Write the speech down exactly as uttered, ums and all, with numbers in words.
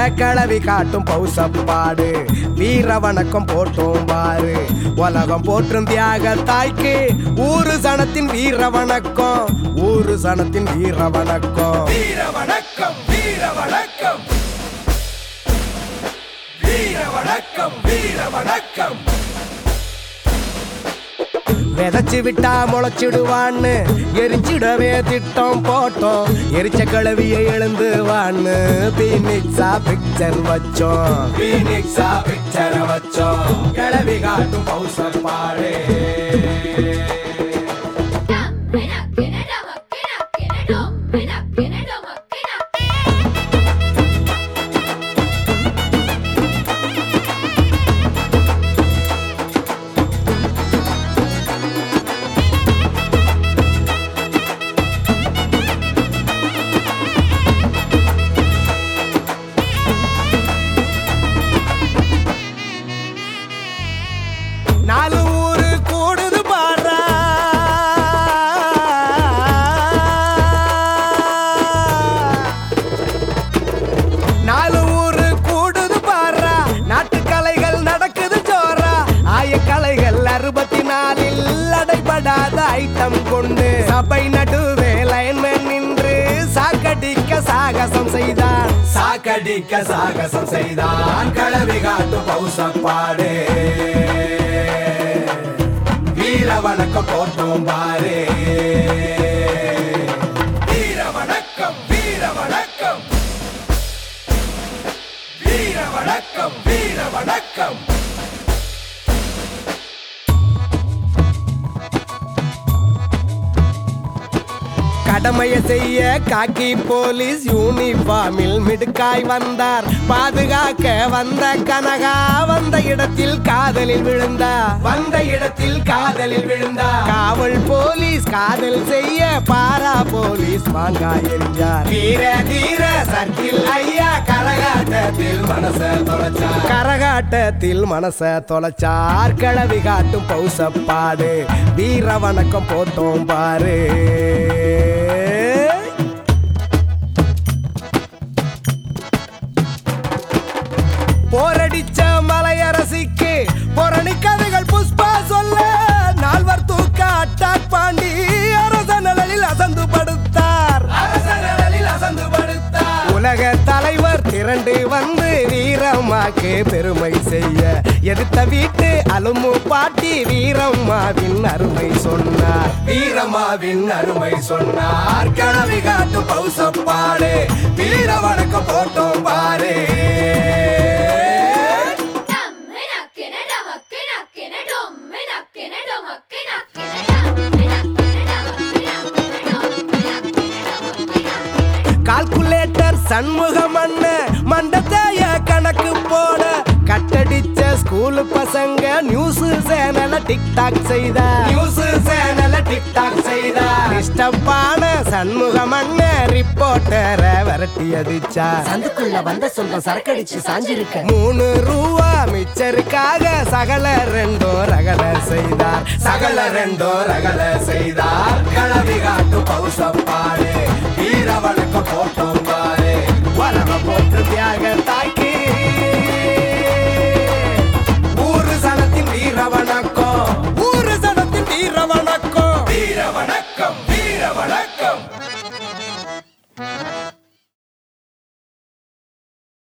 கிளவி காட்டும் பௌசப்பாடு வீர வணக்கம் போட்டோம் பாரு உலகம் போற்றும் தியாக தாய்க்கு ஊரு சனத்தின் வீர வணக்கம் ஊரு சனத்தின் வீர வணக்கம் வீர வணக்கம் வீர வணக்கம் வீர வணக்கம் வீர வணக்கம் விதைச்சு விட்டா முளைச்சிடுவான்னு எரிச்சிடவே திட்டம் போட்டோம் எரிச்ச கிளவியை எழுந்து வான்னு பீனிக்ஸா பிக்சர் வச்சோம் பீனிக்ஸா பிக்சர் வச்சோம் கிளவி காட்டும் பௌசப்பாடு நாலு ஊரு கூடுது பாரா நாலு ஊரு கூடுது பாரா நாட்டு கலைகள் நடக்குது ஜோரா ஆய கலைகள் அறுபத்தி நாலில் அடைபடாத ஐட்டம் கொண்டு சபை நடுவே லைன்மேன் நின்று சாக்கடிக்க சாகசம் செய்தான் சாக்கடிக்க சாகசம் செய்தான் கிளவி காட்டும் பௌசப்பாடு வீர வணக்கம் போட்டோம் பாரு வீர வணக்கம் வீர வணக்கம் வீர வணக்கம் வீர வணக்கம் கடமையை செய்ய காக்கி போலீஸ் யூனிஃபார்மில் மிடுக்காய் வந்தார் பாதுகாக்க வந்த கனகா வந்த இடத்தில் காதலில் விழுந்தார் வந்த இடத்தில் காதலில் விழுந்தார் காவல் போலீஸ் காதல் செய்ய பாரா போலீஸ் மாங்காய் எறிஞ்சார் வீர தீர சர்க்கில் ஐயா கரகாட்டத்தில் மனச தொலைச்சார் கரகாட்டத்தில் மனச தொலைச்சார் கிளவி காட்டும் பௌசப்பாடு வீர வணக்கம் போட்டோம் பாரு போரடிச்ச மலையரசிக்கு பொரணி கதைகள் புஷ்பா சொல்ல நால்வர் தூக்க அட்டாக் பாண்டி அரச நலனில் அசந்து படுத்தார் அரச நலனில் அசந்து படுத்தார் உலக தலைவர் திரண்டு வந்து வீரம்மாக்கு பெருமை செய்ய எதிர்த்த வீட்டு அலுமு பாட்டி வீரம்மாவின் அருமை சொன்னார் வீரம்மாவின் அருமை சொன்னார் கிளவி காட்டும் பௌசப்பாடு வீர வணக்கம் போட்டோம் பாரு கால்குலேட்டர் சண்முகம் அண்ணன் மண்டத்தைய கணக்கு போட கட்டடிச்ச ஸ்கூல் பசங்க நியூஸ் சேனல டிக்டாக் செய்தார் நியூஸ் சேனல டிக்டாக் செய்தார் இஷ்டப்பான சண்முகம் அண்ணன் ரிப்போர்ட்டரை விரட்டி அடிச்சார் சந்துக்குள்ள வந்த சொல்ல சரக்கடிச்சு சாஞ்சிருக்க மூணு ரூபா மிச்சருக்காக சகல ரெண்டோ ரகல செய்தார் சகல ரெண்டோ ரகல செய்தார் கிளவி காட்டும் பௌசப்பாடு வீர வணக்கம் போட்டோம் பாரு உலகம் போற்று தியாக